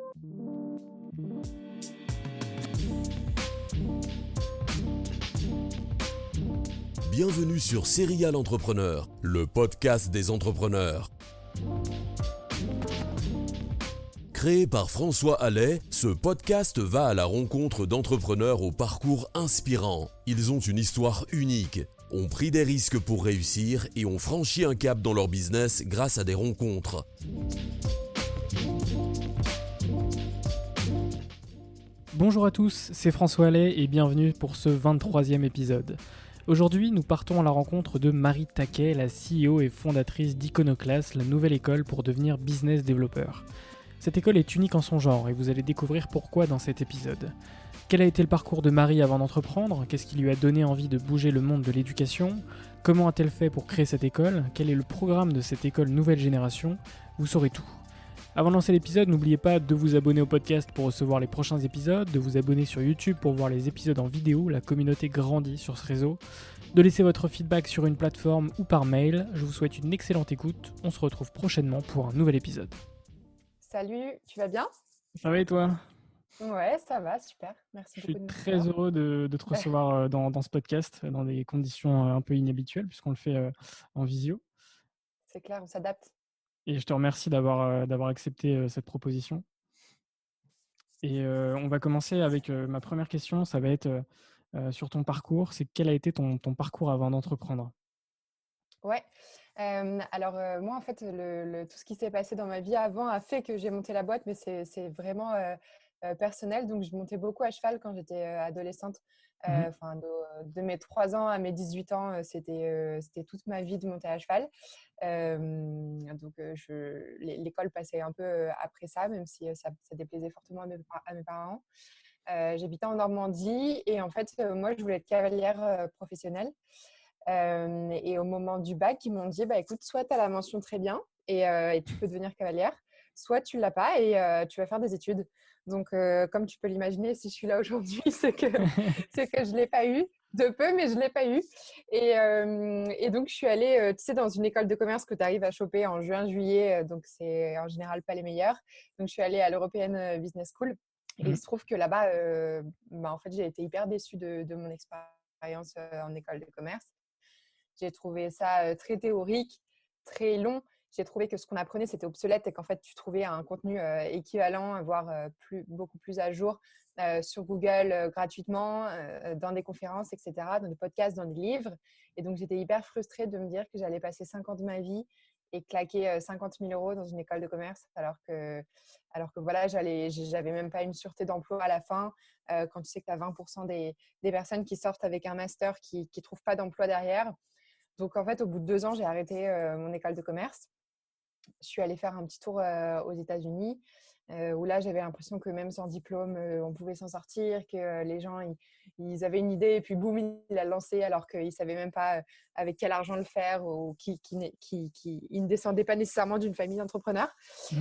Bienvenue sur Serial Entrepreneur, le podcast des entrepreneurs. Créé par François Allais, ce podcast va à la rencontre d'entrepreneurs au parcours inspirant. Ils ont une histoire unique, ont pris des risques pour réussir et ont franchi un cap dans leur business grâce à des rencontres. Bonjour à tous, c'est François Allais et bienvenue pour ce 23e épisode. Aujourd'hui, nous partons à la rencontre de Marie Taquet, la CEO et fondatrice d'Iconoclast, la nouvelle école pour devenir business développeur. Cette école est unique en son genre et vous allez découvrir pourquoi dans cet épisode. Quel a été le parcours de Marie avant d'entreprendre ? Qu'est-ce qui lui a donné envie de bouger le monde de l'éducation ? Comment a-t-elle fait pour créer cette école ? Quel est le programme de cette école nouvelle génération ? Vous saurez tout. Avant de lancer l'épisode, n'oubliez pas de vous abonner au podcast pour recevoir les prochains épisodes, de vous abonner sur YouTube pour voir les épisodes en vidéo, la communauté grandit sur ce réseau, de laisser votre feedback sur une plateforme ou par mail. Je vous souhaite une excellente écoute, on se retrouve prochainement pour un nouvel épisode. Salut, tu vas bien ? Ça va et toi ? Ouais, ça va, super. Merci beaucoup de Je nous suis très recevoir. heureux de te recevoir dans ce podcast, dans des conditions un peu inhabituelles puisqu'on le fait en visio. C'est clair, on s'adapte. Et je te remercie d'avoir accepté cette proposition. Et on va commencer avec ma première question. Ça va être sur ton parcours. C'est quel a été ton parcours avant d'entreprendre ? Ouais. Moi, en fait, tout ce qui s'est passé dans ma vie avant a fait que j'ai monté la boîte, mais c'est vraiment personnel. Donc, je montais beaucoup à cheval quand j'étais adolescente. De mes 3 ans à mes 18 ans, c'était toute ma vie de monter à cheval. L'école passait un peu après ça, même si ça déplaisait fortement à mes parents. J'habitais en Normandie et en fait, moi, je voulais être cavalière professionnelle. Et au moment du bac, ils m'ont dit écoute, soit tu as la mention très bien et tu peux devenir cavalière, soit tu ne l'as pas et tu vas faire des études. Donc, comme tu peux l'imaginer, si je suis là aujourd'hui, c'est que je ne l'ai pas eu. De peu, mais je ne l'ai pas eu. Et donc, je suis allée dans une école de commerce que tu arrives à choper en juin, juillet. Donc, c'est en général pas les meilleurs. Donc, je suis allée à l'European Business School. Et il se trouve que là-bas, en fait, j'ai été hyper déçue de mon expérience en école de commerce. J'ai trouvé ça très théorique, très long. J'ai trouvé que ce qu'on apprenait, c'était obsolète et qu'en fait, tu trouvais un contenu équivalent, voire beaucoup plus à jour sur Google gratuitement, dans des conférences, etc., dans des podcasts, dans des livres. Et donc, j'étais hyper frustrée de me dire que j'allais passer 5 ans de ma vie et claquer 50 000 € dans une école de commerce, alors que voilà, j'avais même pas une sûreté d'emploi à la fin. Quand tu sais que tu as 20% des personnes qui sortent avec un master qui ne trouvent pas d'emploi derrière. Donc, en fait, au bout de 2 ans, j'ai arrêté mon école de commerce. Je suis allée faire un petit tour aux États-Unis où là, j'avais l'impression que même sans diplôme, on pouvait s'en sortir, que les gens, ils avaient une idée et puis boum, ils la lançaient alors qu'ils ne savaient même pas avec quel argent le faire ou ils ne descendaient pas nécessairement d'une famille d'entrepreneurs.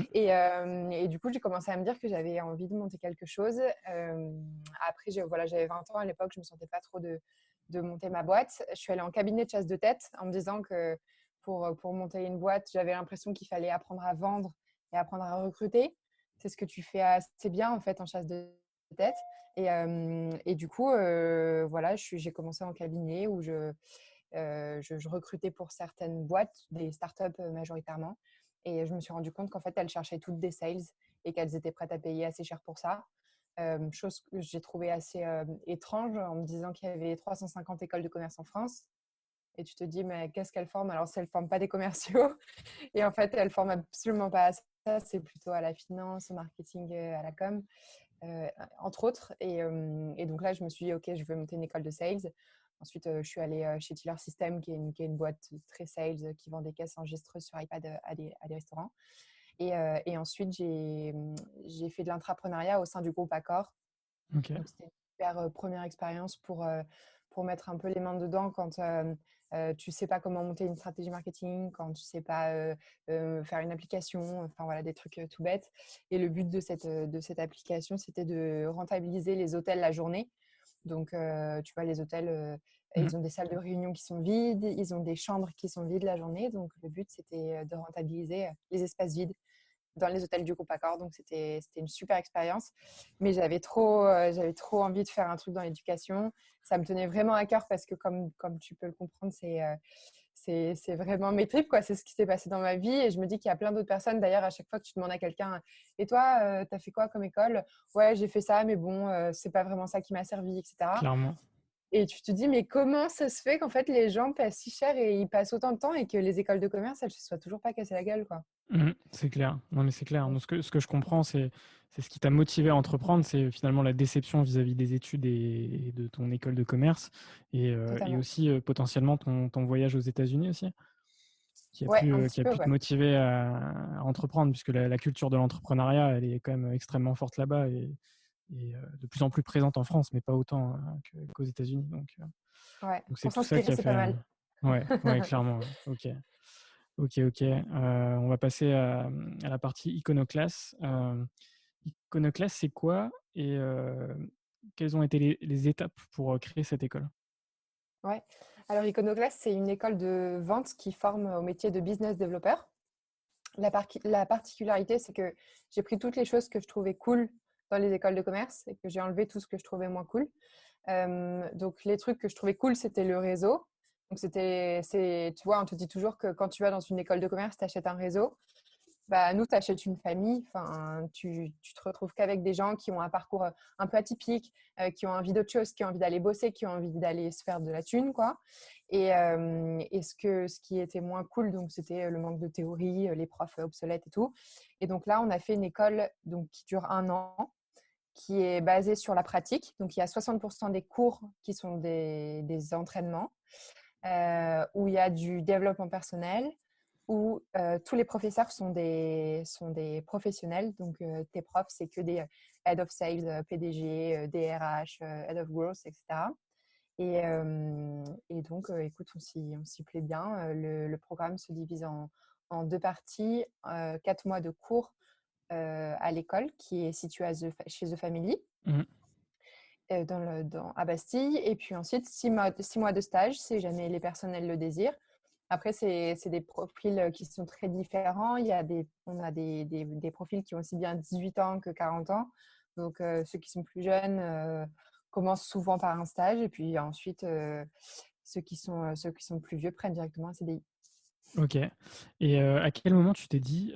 Et du coup, j'ai commencé à me dire que j'avais envie de monter quelque chose. Après, j'avais 20 ans à l'époque, je ne me sentais pas trop de monter ma boîte. Je suis allée en cabinet de chasse de tête en me disant que pour monter une boîte, j'avais l'impression qu'il fallait apprendre à vendre et apprendre à recruter. C'est ce que tu fais assez bien en fait en chasse de tête. Et du coup, j'ai commencé en cabinet où je recrutais pour certaines boîtes, des startups majoritairement. Et je me suis rendu compte qu'en fait, elles cherchaient toutes des sales et qu'elles étaient prêtes à payer assez cher pour ça. Chose que j'ai trouvée assez étrange en me disant qu'il y avait 350 écoles de commerce en France. Et tu te dis, mais qu'est-ce qu'elles forment ? Alors, si elles ne forment pas des commerciaux, et en fait, elles ne forment absolument pas à ça, c'est plutôt à la finance, au marketing, à la com, entre autres. Et donc là, je me suis dit, OK, je vais monter une école de sales. Ensuite, je suis allée chez Tiller System, qui est une boîte très sales qui vend des caisses enregistreuses sur iPad à des restaurants. Et ensuite, j'ai fait de l'intrapreneuriat au sein du groupe Accor. Okay. Donc, c'était une super première expérience pour mettre un peu les mains dedans quand tu ne sais pas comment monter une stratégie marketing, quand tu ne sais pas faire une application, enfin voilà, des trucs tout bêtes. Et le but de cette application, c'était de rentabiliser les hôtels la journée. Donc, tu vois, les hôtels, ils ont des salles de réunion qui sont vides, ils ont des chambres qui sont vides la journée. Donc, le but, c'était de rentabiliser les espaces vides. dans les hôtels du groupe Accor. Donc, c'était une super expérience. Mais j'avais trop envie de faire un truc dans l'éducation. Ça me tenait vraiment à cœur parce que, comme tu peux le comprendre, c'est vraiment mes tripes, quoi. C'est ce qui s'est passé dans ma vie. Et je me dis qu'il y a plein d'autres personnes. D'ailleurs, à chaque fois que tu demandes à quelqu'un, et toi, tu as fait quoi comme école? Ouais, j'ai fait ça, mais bon, c'est pas vraiment ça qui m'a servi, etc. Clairement. Et tu te dis, mais comment ça se fait qu'en fait, les gens passent si cher et ils passent autant de temps et que les écoles de commerce, elles ne se soient toujours pas cassées la gueule, quoi. C'est clair. Non, mais c'est clair. Donc, ce que je comprends, c'est ce qui t'a motivé à entreprendre, c'est finalement la déception vis-à-vis des études et de ton école de commerce et Totalement. aussi potentiellement ton voyage aux États-Unis aussi, qui a Ouais, un petit peu, pu te ouais. motiver à entreprendre, puisque la culture de l'entrepreneuriat, elle est quand même extrêmement forte là-bas et de plus en plus présente en France, mais pas autant qu'aux États-Unis. Ouais. Donc c'est Pour tout ça qui s'inspirer, a c'est pas fait. mal. Ouais, clairement. Ouais. Ok. On va passer à la partie Iconoclast. Iconoclast, c'est quoi et quelles ont été les étapes pour créer cette école? Ouais. Alors, Iconoclast, c'est une école de vente qui forme au métier de business développeur. La particularité, c'est que j'ai pris toutes les choses que je trouvais cool dans les écoles de commerce et que j'ai enlevé tout ce que je trouvais moins cool. Donc, les trucs que je trouvais cool, c'était le réseau. Donc, tu vois, on te dit toujours que quand tu vas dans une école de commerce, tu achètes un réseau. Bah, nous, tu achètes une famille. Enfin, tu te retrouves qu'avec des gens qui ont un parcours un peu atypique, qui ont envie d'autre chose, qui ont envie d'aller bosser, qui ont envie d'aller se faire de la thune, quoi. Et ce qui était moins cool, donc, c'était le manque de théorie, les profs obsolètes et tout. Et donc là, on a fait une école donc, qui dure 1 an, qui est basée sur la pratique. Donc, il y a 60% des cours qui sont des entraînements, où il y a du développement personnel, où tous les professeurs sont des professionnels. Donc, tes profs, c'est que des Head of Sales, PDG, DRH, Head of Growth, etc. Et donc, écoute, on s'y plaît bien. Le programme se divise en 2 parties, 4 mois de cours à l'école qui est située chez The Family. Mhm. À Bastille, et puis ensuite 6 mois de stage si jamais les personnels le désirent. Après, c'est des profils qui sont très différents. On a des profils qui ont aussi bien 18 ans que 40 ans. Donc, ceux qui sont plus jeunes commencent souvent par un stage, et puis ensuite, ceux qui sont plus vieux prennent directement un CDI. Ok. Et à quel moment tu t'es dit,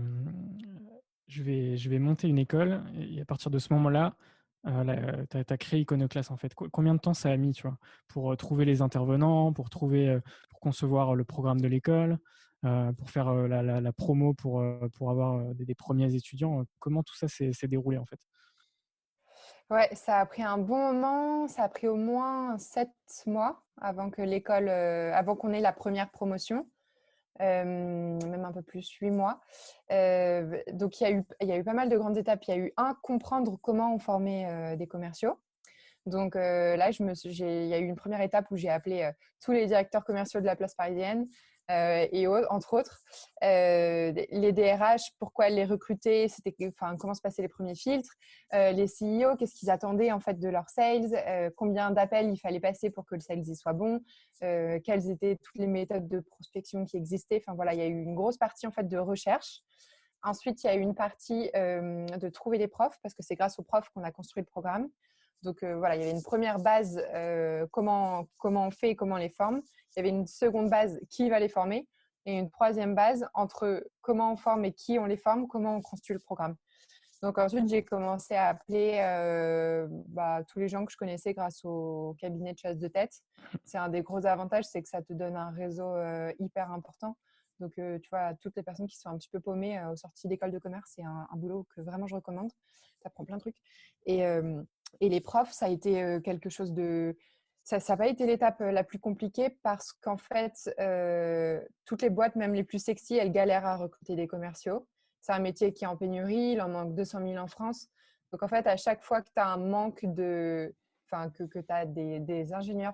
je vais monter une école, et à partir de ce moment-là, tu as créé Iconoclast en fait. Combien de temps ça a mis, tu vois, pour trouver les intervenants, pour concevoir le programme de l'école, pour faire la promo pour avoir des premiers étudiants? Comment tout ça s'est déroulé en fait? Ouais, ça a pris un bon moment. Ça a pris au moins 7 mois avant qu'on ait la première promotion. Même un peu plus, 8 mois. Donc, il y a eu pas mal de grandes étapes. Il y a eu comprendre comment on formait des commerciaux. Donc là, il y a eu une première étape où j'ai appelé tous les directeurs commerciaux de la place parisienne entre autres, les DRH, pourquoi les recruter, comment se passaient les premiers filtres, les CEO, qu'est-ce qu'ils attendaient en fait de leurs sales, combien d'appels il fallait passer pour que le sales y soit bon, quelles étaient toutes les méthodes de prospection qui existaient. Enfin voilà, il y a eu une grosse partie en fait de recherche. Ensuite, il y a eu une partie de trouver des profs, parce que c'est grâce aux profs qu'on a construit le programme. Donc voilà, il y avait une première base, comment on fait et comment on les forme. Il y avait une seconde base, qui va les former, et une troisième base entre comment on forme et qui on les forme, comment on construit le programme. Donc ensuite, j'ai commencé à appeler tous les gens que je connaissais grâce au cabinet de chasse de tête. C'est un des gros avantages, c'est que ça te donne un réseau hyper important. Donc, tu vois, toutes les personnes qui sont un petit peu paumées aux sorties d'école de commerce, c'est un boulot que vraiment je recommande. Tu apprends plein de trucs. Et les profs, ça a été quelque chose de… Ça n'a pas été l'étape la plus compliquée, parce qu'en fait, toutes les boîtes, même les plus sexy, elles galèrent à recruter des commerciaux. C'est un métier qui est en pénurie, il en manque 200 000 en France. Donc, en fait, à chaque fois que tu as un manque que tu as des ingénieurs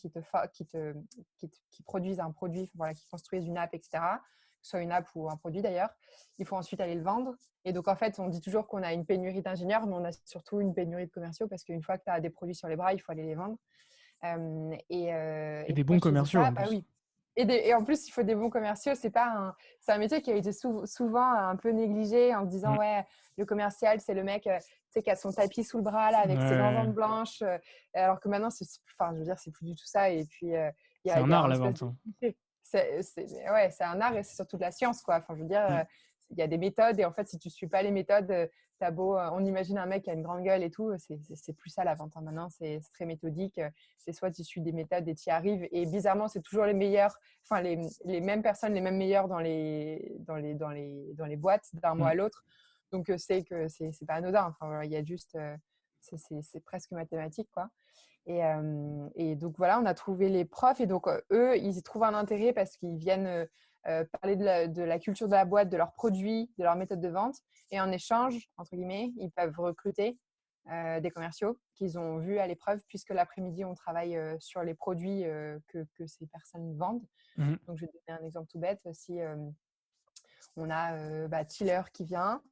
qui produisent un produit, voilà, qui construisent une app, etc., que ce soit une app ou un produit d'ailleurs, il faut ensuite aller le vendre. Et donc, en fait, on dit toujours qu'on a une pénurie d'ingénieurs, mais on a surtout une pénurie de commerciaux, parce qu'une fois que tu as des produits sur les bras, il faut aller les vendre. Et des pourquoi bons je te dis commerciaux ça? en Bah plus. oui. Et en plus, il faut des bons commerciaux. C'est un métier qui a été souvent un peu négligé en se disant, Mm. ouais, le commercial, c'est le mec tu sais, qui a son tapis sous le bras là, avec ses Ouais. grandes blanches. Alors que maintenant, enfin, je veux dire, c'est plus du tout ça. Et puis, C'est un il y a art un la espèce vente, de… hein. Ouais, c'est un art et c'est surtout de la science, quoi. Enfin, je veux dire, Mm. il y a des méthodes. Et en fait, si tu ne suis pas les méthodes, t'as beau, on imagine un mec qui a une grande gueule et tout. C'est plus ça la vente, hein. Maintenant, c'est très méthodique. C'est soit tu suis des méthodes et tu y arrives. Et bizarrement, c'est toujours les meilleurs, enfin, les mêmes personnes, les mêmes meilleurs dans les boîtes d'un mois Mm. à l'autre. Donc, c'est que c'est pas anodin. Enfin, voilà, il y a juste, c'est presque mathématique, quoi. Et donc, voilà, on a trouvé les profs. Et donc, eux, ils y trouvent un intérêt parce qu'ils viennent parler de la culture de la boîte, de leurs produits, de leur méthode de vente. Et en échange, entre guillemets, ils peuvent recruter des commerciaux qu'ils ont vus à l'épreuve, puisque l'après-midi, on travaille sur les produits que ces personnes vendent. Mm. Donc, je vais te donner un exemple tout bête. Si on a Tiller qui vient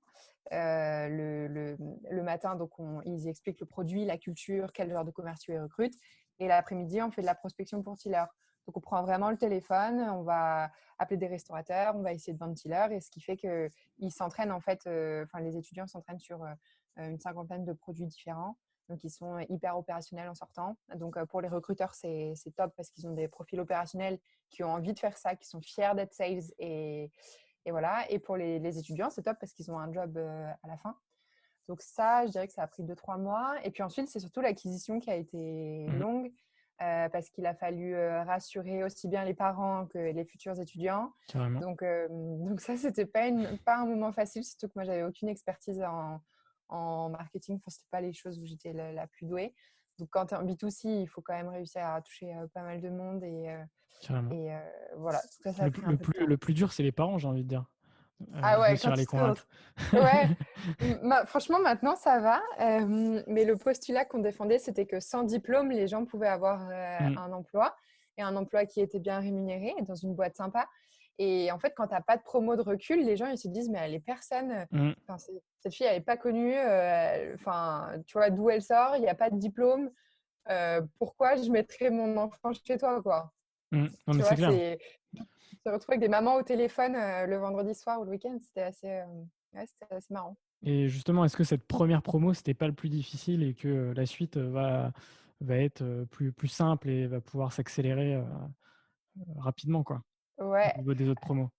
le matin, donc ils expliquent le produit, la culture, quel genre de commerciaux ils recrutent. Et l'après-midi, on fait de la prospection pour Tiller. Donc, on prend vraiment le téléphone, on va appeler des restaurateurs, on va essayer de vendre Tiller. Et ce qui fait qu'ils s'entraînent, en fait, les étudiants s'entraînent sur une cinquantaine de produits différents. Donc, ils sont hyper opérationnels en sortant. Donc, pour les recruteurs, c'est top parce qu'ils ont des profils opérationnels qui ont envie de faire ça, qui sont fiers d'être sales et voilà. Et pour les étudiants, c'est top parce qu'ils ont un job à la fin. Donc ça, je dirais que ça a pris 2-3 mois. Et puis ensuite, c'est surtout l'acquisition qui a été Mm. longue parce qu'il a fallu rassurer aussi bien les parents que les futurs étudiants. Carrément. Donc ça, c'était pas un moment facile, surtout que moi, j'avais aucune expertise en marketing. Enfin, c'était pas les choses où j'étais la plus douée. Donc quand tu es en B2C, il faut quand même réussir à toucher pas mal de monde. Carrément. Et voilà, tout ça a pris un peu de temps. Le plus dur, c'est les parents, j'ai envie de dire. Ah ouais, Réussir à quand les tu te… convaincre. Ouais, franchement, maintenant, ça va. Mais le postulat qu'on défendait, c'était que sans diplôme, les gens pouvaient avoir Mm. un emploi et un emploi qui était bien rémunéré et dans une boîte sympa. Et en fait, quand tu n'as pas de promo de recul, les gens ils se disent, mais les personnes, Mm. cette fille, elle n'est pas connue, enfin, tu vois, d'où elle sort, il n'y a pas de diplôme. Pourquoi je mettrais mon enfant chez toi, quoi? Mm. Non, Tu mais vois, c'est clair. se retrouver avec des mamans au téléphone le vendredi soir ou le week-end, ouais, c'était assez marrant. Et justement, est-ce que cette première promo, c'était pas le plus difficile et que la suite va être plus simple et va pouvoir s'accélérer rapidement, quoi, au Ouais, niveau des autres promos?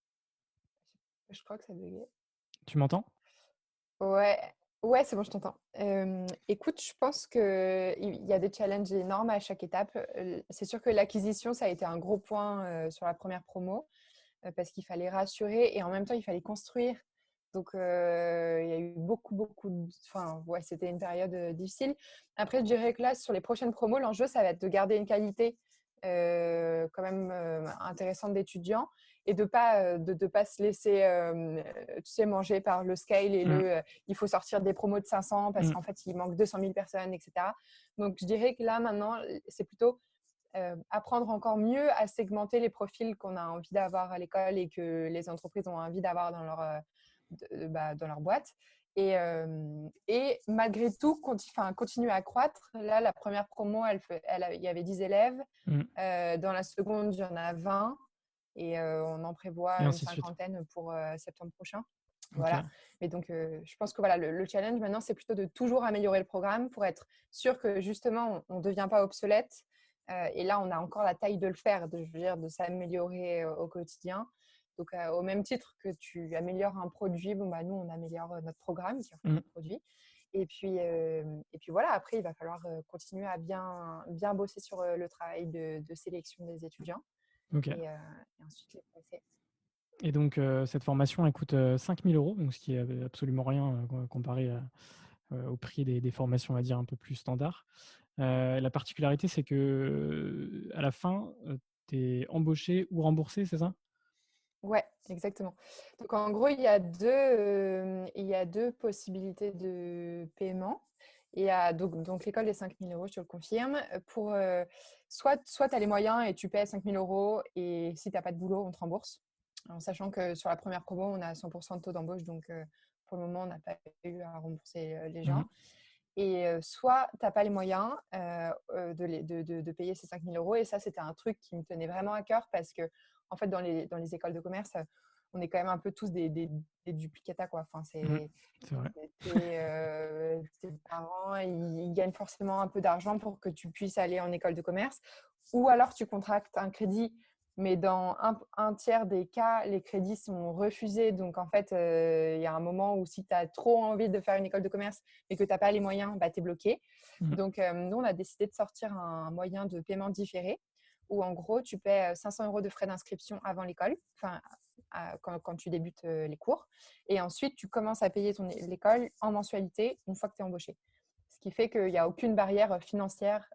je crois que ça buguait. Tu m'entends? Ouais, ouais, c'est bon, je t'entends. Écoute, je pense qu'il y a des challenges énormes à chaque étape. C'est sûr que l'acquisition, ça a été un gros point sur la première promo parce qu'il fallait rassurer et en même temps, il fallait construire. Donc, il y a eu beaucoup Enfin, ouais, c'était une période difficile. Après, je dirais que là, sur les prochaines promos, l'enjeu, ça va être de garder une qualité quand même intéressante d'étudiants et de pas se laisser tu sais, manger par le scale et Mm. il faut sortir des promos de 500 parce Mm. qu'en fait, il manque 200 000 personnes, etc. Donc, je dirais que là, maintenant, c'est plutôt apprendre encore mieux à segmenter les profils qu'on a envie d'avoir à l'école et que les entreprises ont envie d'avoir dans leur boîte. Et malgré tout, continuer à croître. Là, la première promo, il y avait 10 élèves. Mm. Dans la seconde, il y en a 20. Et on en prévoit Et une ainsi de suite. cinquantaine pour septembre prochain. Ok. Voilà. Mais donc, je pense que voilà, le challenge maintenant, c'est plutôt de toujours améliorer le programme pour être sûr que justement, on ne devient pas obsolète. Et là, on a encore la taille de le faire, je veux dire, de s'améliorer au quotidien. Donc, au même titre que tu améliores un produit, bon, bah, nous, on améliore notre programme qui est en fait Mm. notre produit. Et puis voilà, après, il va falloir continuer à bien bosser sur le travail de sélection des étudiants Ok. et ensuite les passer. Et donc, cette formation, elle coûte 5 000 euros, donc ce qui est absolument rien comparé au prix des formations, on va dire, un peu plus standards. La particularité, c'est que à la fin, tu es embauché ou remboursé, c'est ça? Ouais, exactement. Donc en gros, il y a deux possibilités de paiement. Il y a donc l'école des 5 000 euros, je te le confirme. Soit tu as les moyens et tu paies 5 000 euros et si tu n'as pas de boulot, on te rembourse. En sachant que sur la première promo, on a 100% de taux d'embauche. Donc pour le moment, on n'a pas eu à rembourser les Mhm. gens. Et soit tu n'as pas les moyens de payer ces 5 000 euros. Et ça, c'était un truc qui me tenait vraiment à cœur parce que, en fait, dans les écoles de commerce, on est quand même un peu tous des duplicata, quoi. Enfin, C'est vrai. tes parents, ils gagnent forcément un peu d'argent pour que tu puisses aller en école de commerce. Ou alors, tu contractes un crédit, mais dans un tiers des cas, les crédits sont refusés. Donc, en fait, il y a un moment où si tu as trop envie de faire une école de commerce et que tu n'as pas les moyens, bah, tu es bloqué. Donc, nous, on a décidé de sortir un moyen de paiement différé où, en gros, tu paies 500 euros de frais d'inscription avant l'école, enfin, quand tu débutes les cours. Et ensuite, tu commences à payer l'école en mensualité une fois que tu es embauché. Ce qui fait qu'il n'y a aucune barrière financière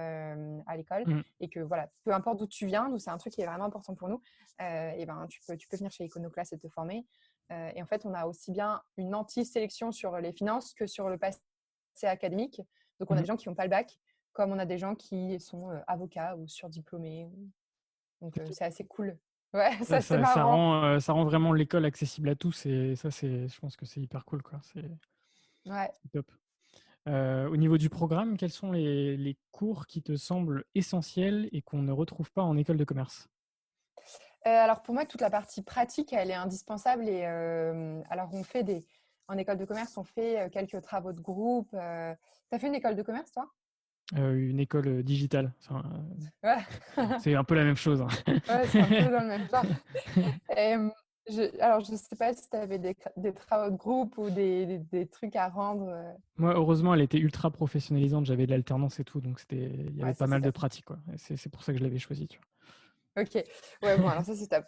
à l'école et que voilà, peu importe d'où tu viens, nous c'est un truc qui est vraiment important pour nous, et ben, tu peux venir chez Iconoclast et te former. Et en fait, on a aussi bien une anti-sélection sur les finances que sur le passé académique. Donc, on a des gens qui n'ont pas le bac, comme on a des gens qui sont avocats ou surdiplômés. Donc, c'est assez cool. Ouais, ça c'est marrant. Ça rend vraiment l'école accessible à tous et ça, je pense que c'est hyper cool, quoi. Ouais. C'est top. Au niveau du programme, quels sont les cours qui te semblent essentiels et qu'on ne retrouve pas en école de commerce? Alors pour moi, toute la partie pratique, elle est indispensable. Et alors en école de commerce, on fait quelques travaux de groupe. Tu as fait une école de commerce, toi? Une école digitale. Ouais. C'est un peu la même chose, hein. Ouais, c'est un peu dans le même genre. Et, alors, je ne sais pas si tu avais des travaux de groupe ou des trucs à rendre. Moi, heureusement, elle était ultra professionnalisante. J'avais de l'alternance et tout, donc il y avait Ouais, pas ça, c'est mal de top. pratiques, quoi. Et c'est pour ça que je l'avais choisi, tu vois. Ok, ouais, bon, alors ça, c'est top.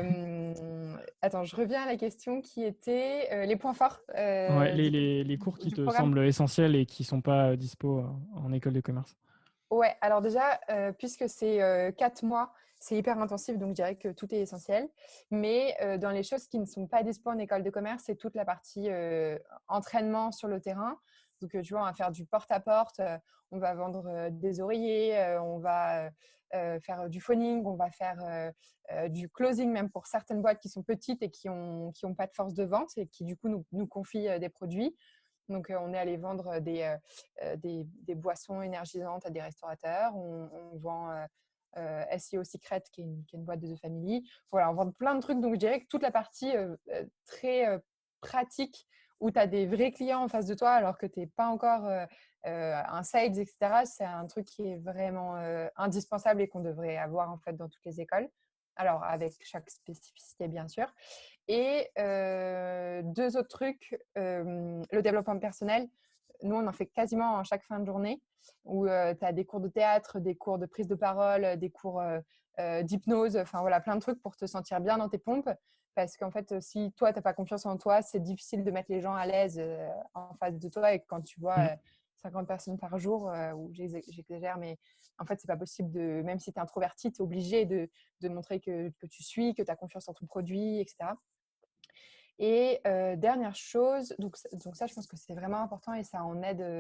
Attends, je reviens à la question qui était les points forts Ouais, les cours qui du te programme. semblent essentiels et qui sont pas dispo en école de commerce. Ouais, alors déjà, puisque c'est 4 mois, c'est hyper intensif, donc je dirais que tout est essentiel. Mais dans les choses qui ne sont pas dispo en école de commerce, c'est toute la partie entraînement sur le terrain. Donc, tu vois, on va faire du porte-à-porte, on va vendre des oreillers, on va faire du phoning, on va faire du closing, même pour certaines boîtes qui sont petites et qui ont pas de force de vente et qui, du coup, nous confient des produits. Donc, on est allé vendre des boissons énergisantes à des restaurateurs. On vend SEO Secret, qui est une boîte de The Family. Voilà, on vend plein de trucs. Donc, je dirais que toute la partie très pratique, où tu as des vrais clients en face de toi, alors que tu n'es pas encore un sales, etc., c'est un truc qui est vraiment indispensable et qu'on devrait avoir en fait dans toutes les écoles. Alors, avec chaque spécificité, bien sûr. Et deux autres trucs, le développement personnel. Nous, on en fait quasiment en chaque fin de journée où tu as des cours de théâtre, des cours de prise de parole, des cours d'hypnose, enfin voilà, plein de trucs pour te sentir bien dans tes pompes. Parce qu'en fait, si toi, tu n'as pas confiance en toi, c'est difficile de mettre les gens à l'aise en face de toi. Et quand tu vois 50 personnes par jour, ou j'exagère, mais en fait, c'est pas possible même si tu es introverti, tu es obligé de montrer que tu suis, que tu as confiance en ton produit, etc. Et dernière chose, donc ça, je pense que c'est vraiment important et ça en aide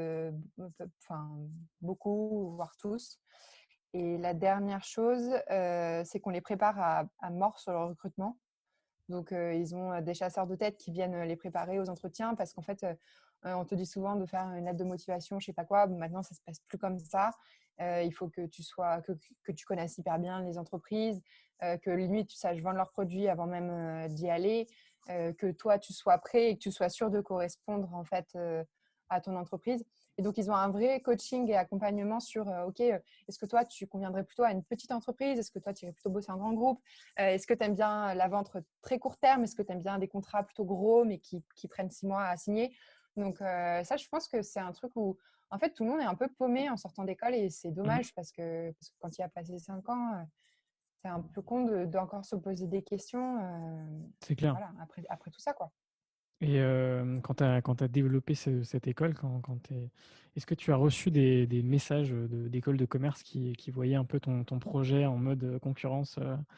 beaucoup, voire tous. Et la dernière chose, c'est qu'on les prépare à mort sur le recrutement. Donc, ils ont des chasseurs de tête qui viennent les préparer aux entretiens parce qu'en fait, on te dit souvent de faire une lettre de motivation, je ne sais pas quoi. Bon, maintenant, ça ne se passe plus comme ça. Il faut que tu connaisses hyper bien les entreprises, que limite, tu saches vendre leurs produits avant même d'y aller, que toi, tu sois prêt et que tu sois sûr de correspondre en fait à ton entreprise. Et donc, ils ont un vrai coaching et accompagnement sur, OK, est-ce que toi, tu conviendrais plutôt à une petite entreprise? Est-ce que toi, tu irais plutôt bosser en grand groupe? Est-ce que tu aimes bien la vente très court terme? Est-ce que tu aimes bien des contrats plutôt gros, mais qui prennent 6 mois à signer? Donc, ça, je pense que c'est un truc où, en fait, tout le monde est un peu paumé en sortant d'école et c'est dommage parce que quand il a passé 5 ans, c'est un peu con d'encore se poser des questions C'est clair. voilà, après tout ça, quoi. Et quand tu as développé cette école, est-ce que tu as reçu des messages d'écoles de commerce qui voyaient un peu ton projet en mode concurrence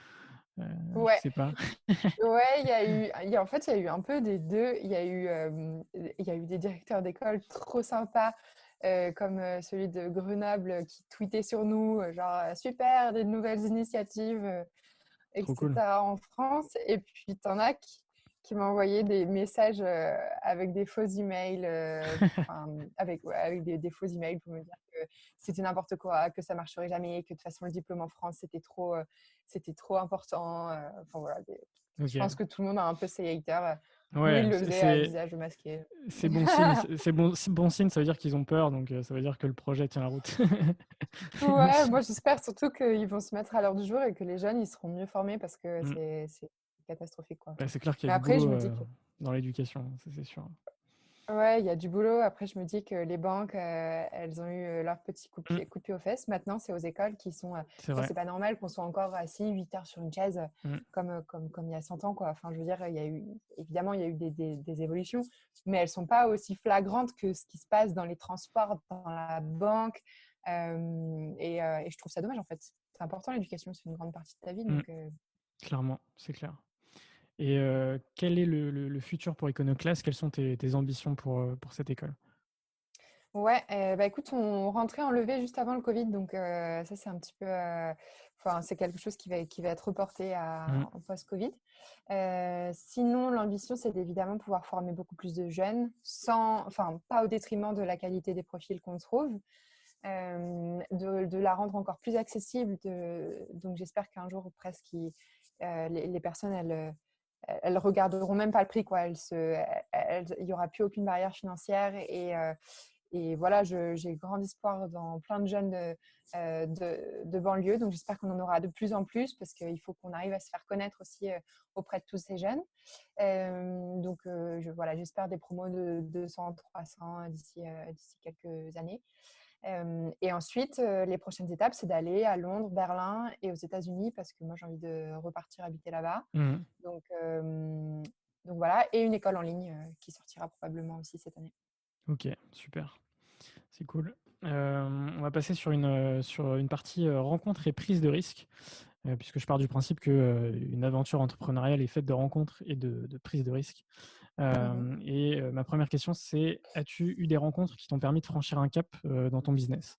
je Ouais, sais pas. ouais, en fait, il y a eu un peu des deux. Il y a eu des directeurs d'école trop sympas, comme celui de Grenoble qui tweetait sur nous, genre super, des nouvelles initiatives, Trop cool. etc. en France. Et puis, t'en as qui m'envoyaient des messages avec des faux emails, avec des faux emails pour me dire que c'était n'importe quoi, que ça marcherait jamais, que de toute façon le diplôme en France c'était trop important. Enfin voilà, je Ok. pense que tout le monde a un peu ses haters. Nous, Ouais, ils le faisaient à visage masqué. c'est bon signe. C'est bon signe, ça veut dire qu'ils ont peur, donc ça veut dire que le projet tient la route. Ouais, moi j'espère surtout qu'ils vont se mettre à l'heure du jour et que les jeunes ils seront mieux formés parce que Mm. c'est catastrophique quoi. Ouais, c'est clair qu'il y Mais a du après je boulot me dis que dans l'éducation, ça, c'est sûr. ouais, il y a du boulot. Après je me dis que les banques elles ont eu leur petit Mm. coup de pied aux fesses. Maintenant c'est aux écoles qui sont C'est enfin, vrai. c'est pas normal qu'on soit encore assis 8 heures sur une chaise Mm. comme il y a 100 ans quoi. Enfin je veux dire il y a eu évidemment il y a eu des évolutions mais elles sont pas aussi flagrantes que ce qui se passe dans les transports, dans la banque. Et je trouve ça dommage en fait. C'est important l'éducation, c'est une grande partie de ta vie. Mm. Donc, Clairement, c'est clair. Et quel est le futur pour Iconoclast? Quelles sont tes ambitions pour cette école? ouais, bah écoute, on rentrait en levée juste avant le Covid, donc ça c'est un petit peu, enfin c'est quelque chose qui va être reporté Mm. en post-Covid. Sinon, l'ambition c'est d'évidemment pouvoir former beaucoup plus de jeunes, enfin pas au détriment de la qualité des profils qu'on trouve, de la rendre encore plus accessible. Donc j'espère qu'un jour presque les personnes elles regarderont même pas le prix quoi. Il y aura plus aucune barrière financière et voilà, j'ai grand espoir dans plein de jeunes de banlieue. Donc, j'espère qu'on en aura de plus en plus parce qu'il faut qu'on arrive à se faire connaître aussi auprès de tous ces jeunes. Donc, voilà, j'espère des promos de 200, 300 d'ici quelques années. Et ensuite, les prochaines étapes, c'est d'aller à Londres, Berlin et aux États-Unis parce que moi, j'ai envie de repartir habiter là-bas. Mm. Donc, euh, donc voilà, et une école en ligne qui sortira probablement aussi cette année. Ok, super. C'est cool. On va passer sur une partie rencontre et prise de risque, puisque je pars du principe qu'une aventure entrepreneuriale est faite de rencontres et de prise de risque. Mhm. Ma première question, c'est: as-tu eu des rencontres qui t'ont permis de franchir un cap dans ton business?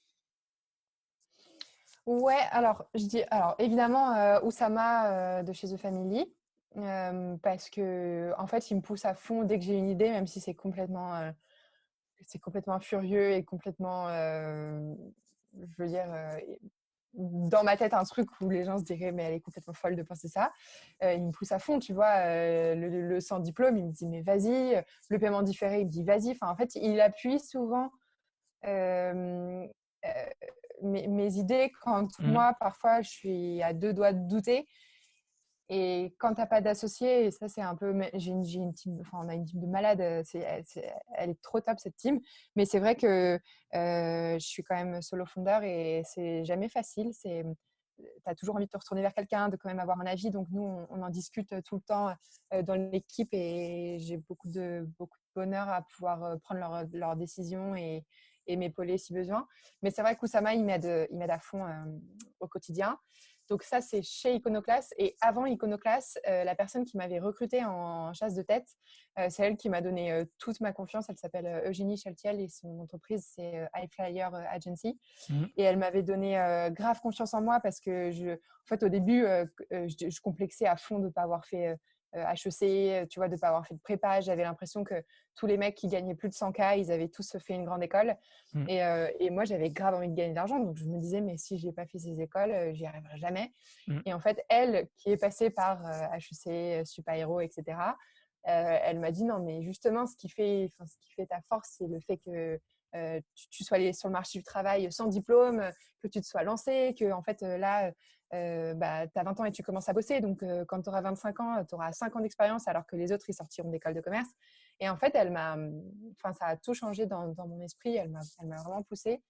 Ouais, alors évidemment, Oussama de chez The Family, parce que en fait, il me pousse à fond dès que j'ai une idée, même si c'est complètement furieux et complètement, je veux dire, dans ma tête, un truc où les gens se diraient, mais elle est complètement folle de penser ça. Il me pousse à fond, tu vois, le sans diplôme, il me dit, mais vas-y, le paiement différé, il me dit, vas-y. Enfin, en fait, il appuie souvent euh, euh, mes idées quand Mm. moi, parfois, je suis à deux doigts de douter. Et quand tu n'as pas d'associé, et ça, c'est un peu. J'ai une team, enfin, on a une team de malades, elle est trop top, cette team. Mais c'est vrai que je suis quand même solo founder et c'est jamais facile. Tu as toujours envie de te retourner vers quelqu'un, de quand même avoir un avis. Donc, nous, on en discute tout le temps dans l'équipe et j'ai beaucoup de bonheur à pouvoir prendre leurs décisions et m'épauler si besoin. Mais c'est vrai qu'Oussama, il m'aide à fond au quotidien. Donc ça, c'est chez Iconoclast. Et avant Iconoclast, la personne qui m'avait recrutée en chasse de tête, c'est elle qui m'a donné toute ma confiance. Elle s'appelle Eugénie Chaltiel et son entreprise, c'est High Flyer Agency. Mm. Et elle m'avait donné grave confiance en moi parce que, en fait, au début, je complexais à fond de ne pas avoir fait HEC, tu vois, de ne pas avoir fait de prépa. J'avais l'impression que tous les mecs qui gagnaient plus de 100K, ils avaient tous fait une grande école. Mm. Et moi, j'avais grave envie de gagner de l'argent. Donc, je me disais, mais si je n'ai pas fait ces écoles, j'y arriverai jamais. Mm. Et en fait, elle, qui est passée par HEC, Super Héros, etc., elle m'a dit, non, mais justement, ce qui fait ta force, c'est le fait que tu sois allé sur le marché du travail sans diplôme, que tu te sois lancé, que en fait, là, bah, tu as 20 ans et tu commences à bosser. Donc, quand tu auras 25 ans, tu auras 5 ans d'expérience alors que les autres, ils sortiront d'école de commerce. Et en fait, ça a tout changé dans mon esprit. Elle m'a vraiment poussée.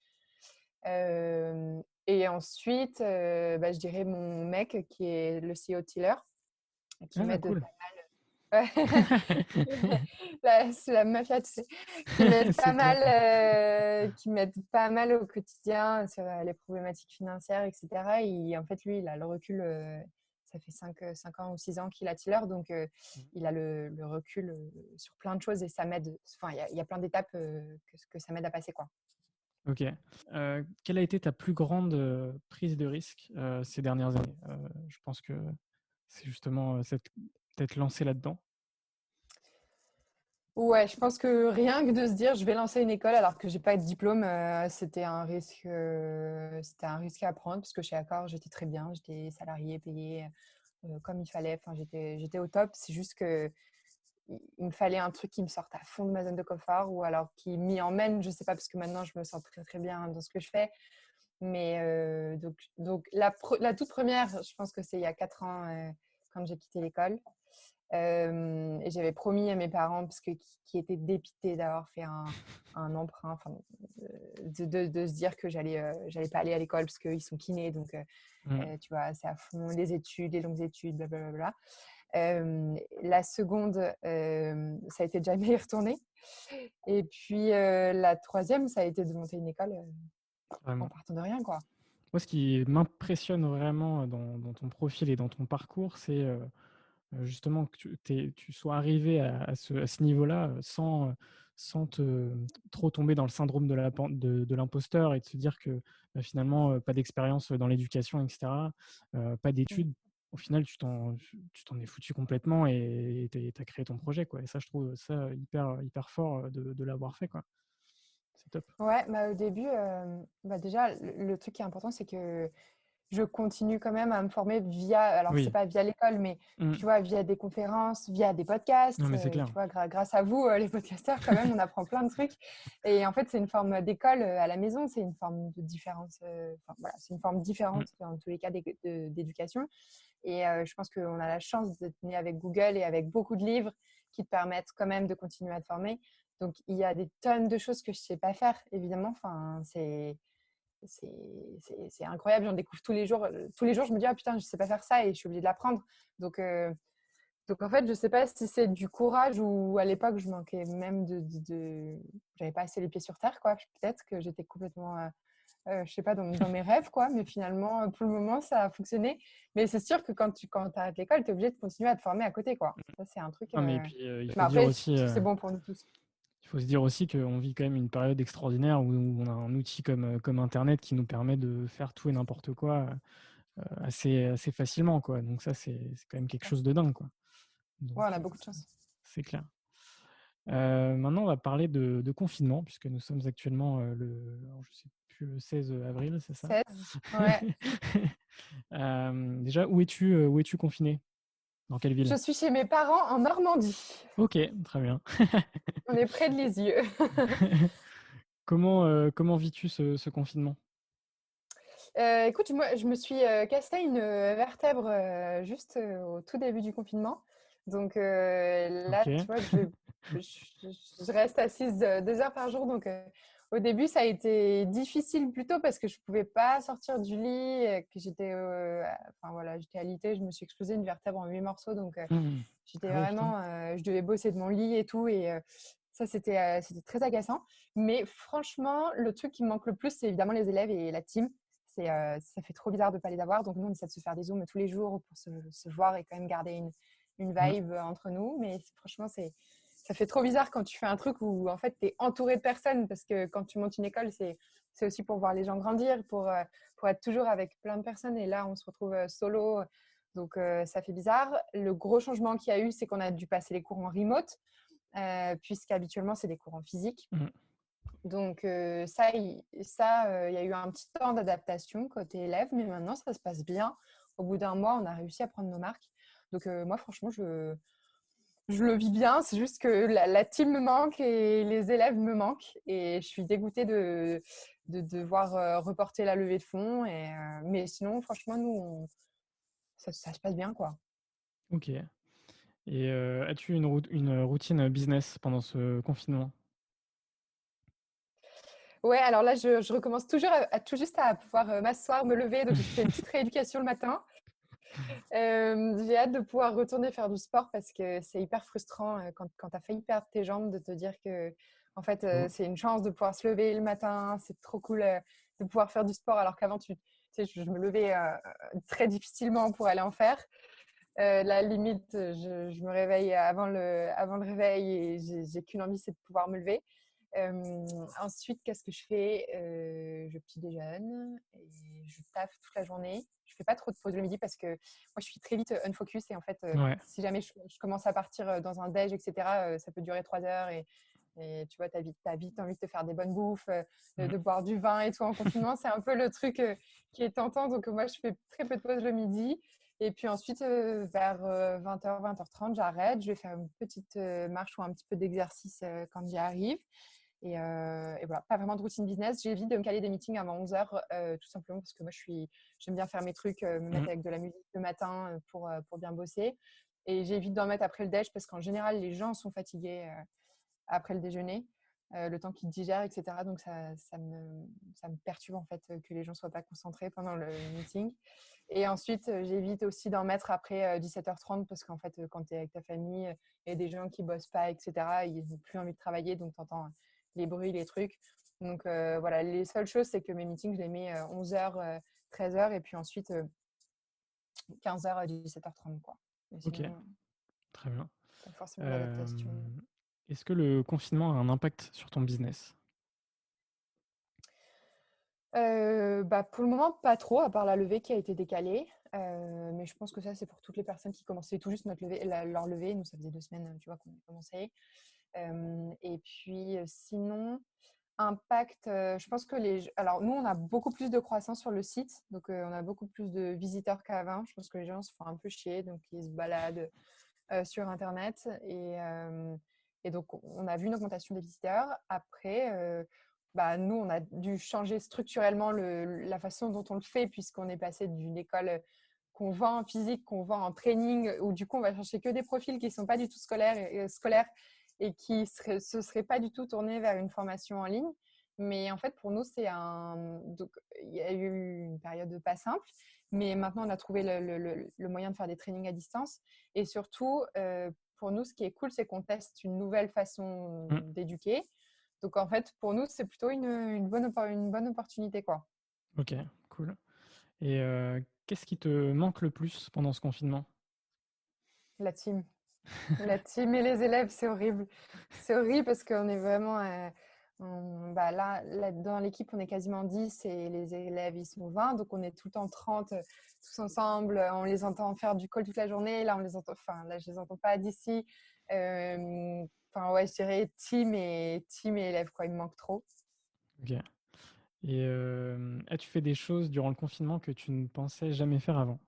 Et ensuite, bah, je dirais mon mec qui est le CEO de Tiller, qui Ah, m'aide cool. pas mal. C'est la mafia, tu sais, C'est clair. qui m'aide pas mal au quotidien sur les problématiques financières, etc. Et en fait, lui, il a le recul. Ça fait 5 ans ou 6 ans qu'il a Tiller, donc il a le recul sur plein de choses et ça m'aide. Enfin, il y a plein d'étapes que ça m'aide à passer, quoi. Ok. Quelle a été ta plus grande prise de risque ces dernières années? Je pense que c'est justement peut-être lancé là-dedans. Ouais, je pense que rien que de se dire je vais lancer une école alors que j'ai pas de diplôme, c'était un risque à prendre parce que chez Accor, j'étais très bien, j'étais salariée, payée comme il fallait, enfin, j'étais au top. C'est juste que il me fallait un truc qui me sorte à fond de ma zone de confort ou alors qui m'y emmène, je sais pas, parce que maintenant je me sens très très bien dans ce que je fais. Mais donc la toute première, je pense que c'est il y a 4 ans quand j'ai quitté l'école. Et j'avais promis à mes parents, parce que qui étaient dépités d'avoir fait un emprunt, enfin, de se dire que j'allais pas aller à l'école parce qu'ils sont kinés, donc tu vois, c'est à fond les études, les longues études, blablabla. La seconde, ça a été de jamais y retourner. Et puis la troisième, ça a été de monter une école en Vraiment. partant de rien, quoi. Moi, ce qui m'impressionne vraiment dans ton profil et dans ton parcours, c'est justement que tu sois arrivé à ce niveau-là sans trop tomber dans le syndrome de l'imposteur et de se dire que finalement, pas d'expérience dans l'éducation, etc., pas Mm. d'études. Au final, tu t'en es foutu complètement et tu as créé ton projet, quoi. Et ça, je trouve ça hyper fort de l'avoir fait, quoi. C'est top. Ouais, bah, au début, déjà, le truc qui est important, c'est que je continue quand même à me former via, alors c'est Oui. pas via l'école, mais Mm. tu vois, via des conférences, via des Non, podcasts. mais c'est clair. Tu vois, grâce à vous, les podcasteurs, quand même, on apprend plein de trucs. Et en fait, c'est une forme d'école à la maison, c'est une forme de différence. Enfin, voilà, c'est une forme Mm. différente dans tous les cas d'éducation. Et je pense qu'on a la chance d'être né avec Google et avec beaucoup de livres qui te permettent quand même de continuer à te former. Donc, il y a des tonnes de choses que je ne sais pas faire, évidemment. Enfin, c'est incroyable, j'en découvre tous les jours. Tous les jours, je me dis, ah putain, je ne sais pas faire ça et je suis obligée de l'apprendre. Donc en fait, je ne sais pas si c'est du courage ou à l'époque, je manquais même j'avais pas assez les pieds sur terre, quoi. Peut-être que j'étais complètement, je sais pas, dans mes rêves, quoi. Mais finalement, pour le moment, ça a fonctionné. Mais c'est sûr que quand tu arrêtes l'école, tu es obligé de continuer à te former à côté, quoi. Ça, c'est un truc. Non, mais puis, Mais après, je pense que c'est bon pour nous tous. il faut se dire aussi qu'on vit quand même une période extraordinaire où on a un outil comme Internet qui nous permet de faire tout et n'importe quoi assez facilement, quoi. Donc ça, c'est quand même quelque chose de dingue, quoi. Ouais, on Donc, a beaucoup de chance. c'est clair. Maintenant, on va parler de confinement, puisque nous sommes actuellement alors, je sais plus, le 16 avril, c'est ça? 16. Ouais. Déjà, où es-tu confiné? Dans quelle Je ville? suis chez mes parents en Normandie. Ok, très bien. On est près de Lisieux. Comment vis-tu ce confinement? Écoute, moi, je me suis cassé une vertèbre juste au tout début du confinement. Donc là, Ok. tu vois, je reste assise 2 heures par jour. Donc au début, ça a été difficile plutôt parce que je ne pouvais pas sortir du lit, que enfin, voilà, j'étais alitée, je me suis explosé une vertèbre en 8 morceaux. Donc Hmm. j'étais Ah ouais, putain. vraiment, je devais bosser de mon lit et tout. Et ça, c'était très agaçant. Mais franchement, le truc qui me manque le plus, c'est évidemment les élèves et la team. Ça fait trop bizarre de ne pas les avoir. Donc, nous, on essaie de se faire des zooms tous les jours pour se voir et quand même garder une Hmm. vibe entre nous. Mais franchement, ça fait trop bizarre quand tu fais un truc où, en fait, tu es entouré de personnes. Parce que quand tu montes une école, c'est aussi pour voir les gens grandir, pour être toujours avec plein de personnes. Et là, on se retrouve solo. Donc, ça fait bizarre. Le gros changement qu'il y a eu, c'est qu'on a dû passer les cours en remote, puisqu'habituellement, c'est des cours en physique. Hmm. Donc il y a eu un petit temps d'adaptation côté élève, mais maintenant ça se passe bien. Au bout d'un mois, on a réussi à prendre nos marques. Donc moi, franchement, je le vis bien. C'est juste que la team me manque et les élèves me manquent. Et je suis dégoûtée de devoir reporter la levée de fonds. Mais sinon, franchement, ça se passe bien, quoi. Ok. Et as-tu une routine business pendant ce confinement? Ouais, alors là, je recommence toujours tout juste à pouvoir m'asseoir, me lever. Donc, je fais une petite rééducation le matin. J'ai hâte de pouvoir retourner faire du sport parce que c'est hyper frustrant quand tu as failli perdre tes jambes de te dire que en fait, Oh. c'est une chance de pouvoir se lever le matin. C'est trop cool de pouvoir faire du sport alors qu'avant, tu sais, je me levais très difficilement pour aller en faire. La limite, je me réveille avant le réveil et j'ai qu'une envie, c'est de pouvoir me lever. Ensuite, qu'est-ce que je fais? Je petit déjeune et je taffe toute la journée. Je fais pas trop de pause le midi parce que moi, je suis très vite unfocus et en fait, Ouais. si jamais je commence à partir dans un déj, etc., ça peut durer 3 heures et tu vois, t'as vite envie de te faire des bonnes bouffes, de boire du vin et tout en confinement. C'est un peu le truc qui est tentant. Donc, moi, je fais très peu de pause le midi. Et puis ensuite, vers 20h, 20h30, j'arrête. Je vais faire une petite marche ou un petit peu d'exercice quand j'y arrive. Et voilà, pas vraiment de routine business. J'évite de me caler des meetings avant 11h, tout simplement parce que moi, j'aime bien faire mes trucs, me mettre avec de la musique le matin pour bien bosser. Et j'évite d'en mettre après le déj parce qu'en général, les gens sont fatigués après le déjeuner, le temps qu'ils digèrent, etc. Donc, ça me perturbe en fait que les gens ne soient pas concentrés pendant le meeting. Et ensuite, j'évite aussi d'en mettre après 17h30 parce qu'en fait, quand tu es avec ta famille et des gens qui ne bossent pas, etc., ils n'ont plus envie de travailler. Donc, tu entends les bruits, les trucs. Donc, voilà, les seules choses, c'est que mes meetings, je les mets 11h, 13h et puis ensuite 15h, 17h30, quoi. Mais Ok, sinon, très bien. pas forcément d'adaptation. Est-ce que le confinement a un impact sur ton business? Pour le moment, pas trop, à part la levée qui a été décalée. Mais je pense que ça, c'est pour toutes les personnes qui commençaient tout juste leur levée. Nous, ça faisait 2 semaines, tu vois, qu'on a commencé. Et puis, sinon, impact, je pense que alors, nous, on a beaucoup plus de croissance sur le site. Donc, on a beaucoup plus de visiteurs qu'avant. Je pense que les gens se font un peu chier. Donc, ils se baladent sur Internet. Et donc, on a vu une augmentation des visiteurs. Après, nous, on a dû changer structurellement la façon dont on le fait, puisqu'on est passé d'une école qu'on vend en physique, qu'on vend en training, où du coup, on va chercher que des profils qui ne sont pas du tout scolaires et qui se seraient pas du tout tournés vers une formation en ligne. Mais en fait, pour nous, donc, il y a eu une période pas simple, mais maintenant, on a trouvé le moyen de faire des trainings à distance. Et surtout, pour nous, ce qui est cool, c'est qu'on teste une nouvelle façon Mmh. d'éduquer. Donc, en fait, pour nous, c'est plutôt une bonne opportunité, quoi. Ok, cool. Et qu'est-ce qui te manque le plus pendant ce confinement? La team. La team et les élèves, c'est horrible. C'est horrible parce qu'on est vraiment… là, dans l'équipe, on est quasiment 10 et les élèves, ils sont 20. Donc, on est tout le temps 30, tous ensemble. On les entend faire du call toute la journée. Là, là, je les entends pas d'ici. Ouais, je dirais team et élèves, quoi. Il me manque trop. Ok. Et as-tu fait des choses durant le confinement que tu ne pensais jamais faire avant?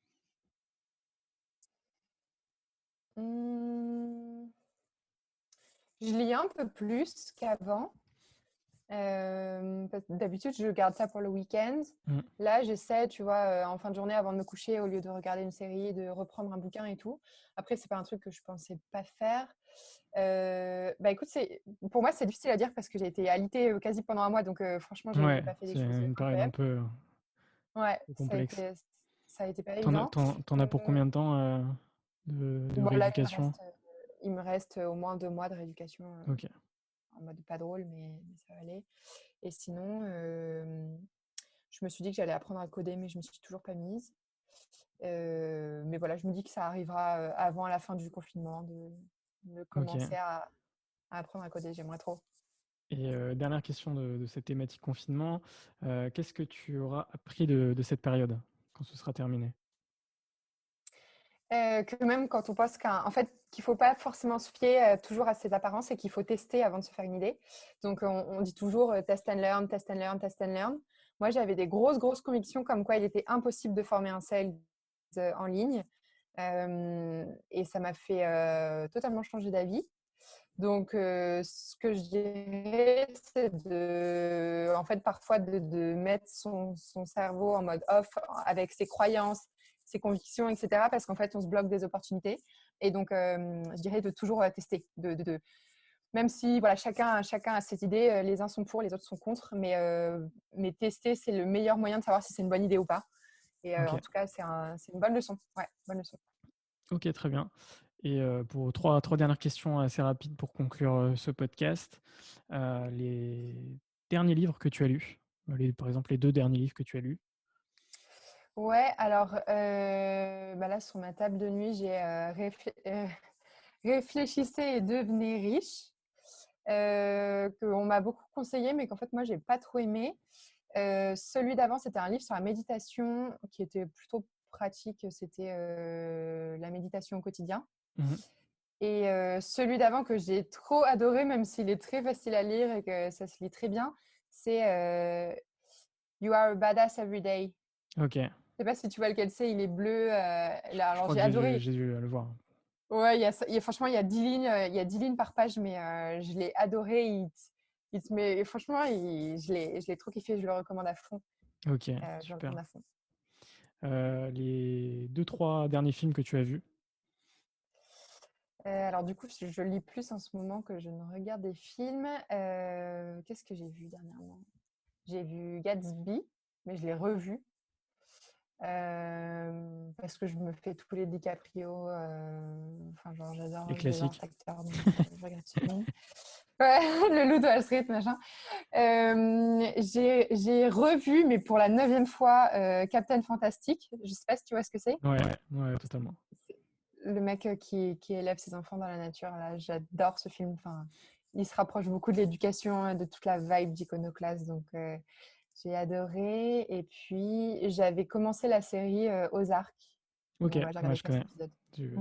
Hum, je lis un peu plus qu'avant. Parce que d'habitude, je garde ça pour le week-end. Mmh. Là, j'essaie, tu vois, en fin de journée, avant de me coucher, au lieu de regarder une série, de reprendre un bouquin et tout. Après, c'est pas un truc que je pensais pas faire. Écoute, pour moi, c'est difficile à dire parce que j'ai été alitée quasi pendant un mois. Donc, franchement, j'ai Ouais, pas fait des c'est choses une période un incroyables. peu Ouais, complexe. ça a été pas T'en as, évident. t'en as pour combien de temps de Bon, là, rééducation? il me reste au moins 2 mois de rééducation Ok. en mode pas drôle, mais ça va aller. Et sinon, je me suis dit que j'allais apprendre à coder, mais je ne me suis toujours pas mise. Mais voilà, je me dis que ça arrivera avant la fin du confinement de Ok. commencer à apprendre à coder. J'aimerais trop. Et dernière question de cette thématique confinement, qu'est-ce que tu auras appris de cette période quand ce sera terminé? Que même quand on pense en fait, qu'il ne faut pas forcément se fier toujours à ses apparences et qu'il faut tester avant de se faire une idée. Donc, on dit toujours test and learn, test and learn, test and learn. Moi, j'avais des grosses convictions comme quoi il était impossible de former un sales en ligne. Et ça m'a fait totalement changer d'avis. Donc, ce que je dirais, c'est en fait, parfois de mettre son cerveau en mode off avec ses croyances, ses convictions, etc. Parce qu'en fait, on se bloque des opportunités. Et donc, je dirais de toujours tester. Même si voilà, chacun a ses idées, les uns sont pour, les autres sont contre. Mais tester, c'est le meilleur moyen de savoir si c'est une bonne idée ou pas. Et Ok. en tout cas, c'est une bonne leçon. Ouais, bonne leçon. Ok, très bien. Et pour trois dernières questions assez rapides pour conclure ce podcast. Les derniers livres que tu as lus, par exemple les 2 derniers livres que tu as lus. Ouais, alors là, sur ma table de nuit, j'ai Réfléchissez et devenez riche. qu'on m'a beaucoup conseillé, mais qu'en fait, moi, j'ai pas trop aimé. Celui d'avant, c'était un livre sur la méditation qui était plutôt pratique. C'était la méditation au quotidien. Mhm. Et celui d'avant que j'ai trop adoré, même s'il est très facile à lire et que ça se lit très bien, c'est You are a badass every day. Ok. Je sais pas si tu vois lequel c'est, il est bleu. Je Alors crois j'ai que adoré. j'ai dû le voir. Ouais, franchement, il y a 10 lignes, il y a 10 lignes par page, mais je l'ai adoré. Il te met, franchement, je l'ai trop kiffé, je le recommande à fond. Ok, Je le super. recommande à fond. Les 2-3 derniers films que tu as vus? Alors du coup, je lis plus en ce moment que je ne regarde des films. Qu'est-ce que j'ai vu dernièrement? J'ai vu Gatsby, mais je l'ai revu. Parce que je me fais tous les DiCaprio. Enfin, genre, Les j'adore classiques. cet acteur. Donc, je regarde ce film. Ouais, le Loup de Wall Street, machin. J'ai revu, mais pour la 9e fois, Captain Fantastic. Je sais pas si tu vois ce que c'est. Ouais, totalement. Le mec qui élève ses enfants dans la nature. Là, j'adore ce film. Enfin, il se rapproche beaucoup de l'éducation et de toute la vibe d'Iconoclast. Donc, j'ai adoré. Et puis, j'avais commencé la série Ozark. Ok, Bon, bah, j'ai regardé je 4 connais. épisodes. Tu-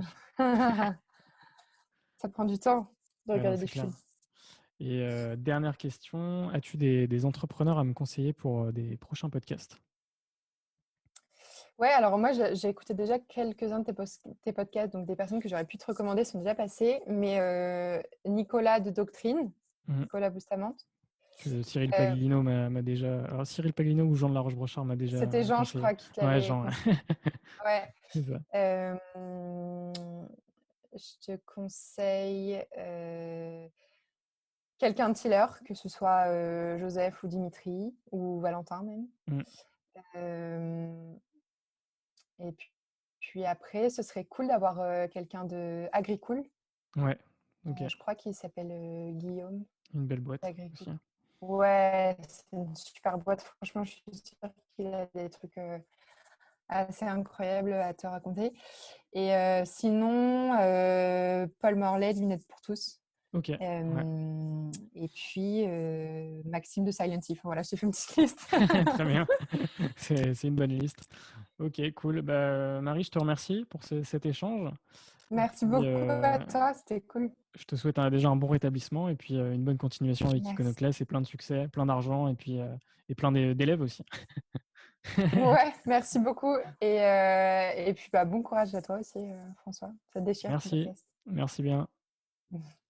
Ça prend du temps de Ouais, non, regarder c'est des clair. films. Et dernière question, as-tu des entrepreneurs à me conseiller pour des prochains podcasts? Ouais, alors moi, j'ai écouté déjà quelques-uns de tes podcasts, donc des personnes que j'aurais pu te recommander sont déjà passées, mais Nicolas de Doctrine, Mhm. Nicolas Bustamante, Que Cyril euh, Paglino m'a déjà. Alors, Cyril Paglino ou Jean de la Rochebrochard m'a déjà c'était Jean, je conseillé. crois, qui te Ouais, l'avait Jean. conseillé. Ouais. C'est ça. Euh, je te conseille quelqu'un de Tiller, que ce soit Joseph ou Dimitri, ou Valentin même. Mhm. Euh, et puis après, ce serait cool d'avoir quelqu'un de Agricool. Ouais, ok. Je crois qu'il s'appelle Guillaume Une belle boîte d'Agricool. aussi. Ouais, c'est une super boîte. Franchement, je suis sûre qu'il a des trucs assez incroyables à te raconter. Et sinon, Paul Morlet, Lunettes pour tous. Ok, ouais. Et puis, Maxime de Silent Hill. Voilà, je t'ai fait une petite liste. Très bien. C'est une bonne liste. Ok, cool. Bah, Marie, je te remercie pour cet échange. Et Merci puis, beaucoup à toi, c'était cool. je te souhaite déjà un bon rétablissement et puis une bonne continuation avec Merci. Iconoclast et plein de succès, plein d'argent et puis et plein d'élèves aussi. Ouais, merci beaucoup. Et puis, bah, bon courage à toi aussi, François. Ça te déchire ton Merci. podcast. Merci bien.